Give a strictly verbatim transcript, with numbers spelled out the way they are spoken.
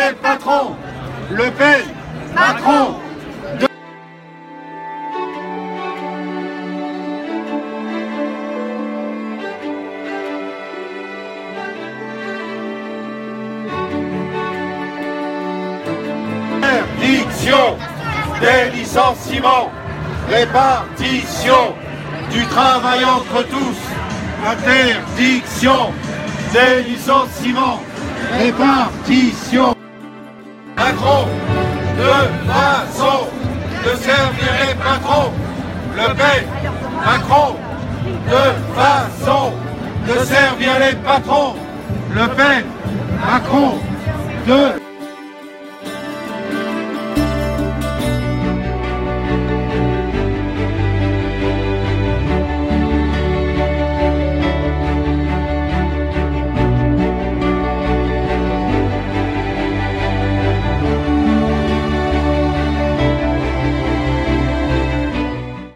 les patrons. Le Pen, Macron. Interdiction des licenciements, répartition du travail entre tous. Interdiction des licenciements, répartition. Macron, de façon de servir les patrons. Le Pen, Macron, de façon de servir les patrons. Le Pen, Macron, de